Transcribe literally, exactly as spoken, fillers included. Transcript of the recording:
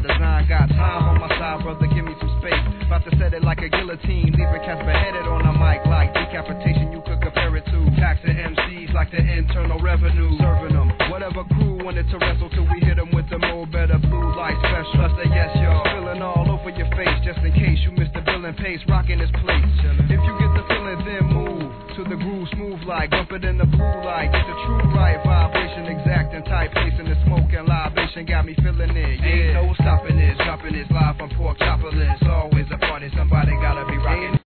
design. Got time on my side, brother, give me some space. About to set it like a guillotine, leaving cats beheaded on a mic like decapitation. You could compare it to taxing M Cs like the internal revenue. Serving them whatever crew wanted to wrestle till we hit them with the more better blue light special. Plus the yes, y'all. Spilling all over your face just in case you missed the bill and pace. Rocking this place. If you get the feeling, then move to the groove, smooth like bump it in the blue light. Get the true right vibration, exact and tight place in the smoke and libation. Got me feeling it. Yeah. Ain't no stopping this, dropping this live from Pork Chopper. Always a party, somebody gotta be rocking.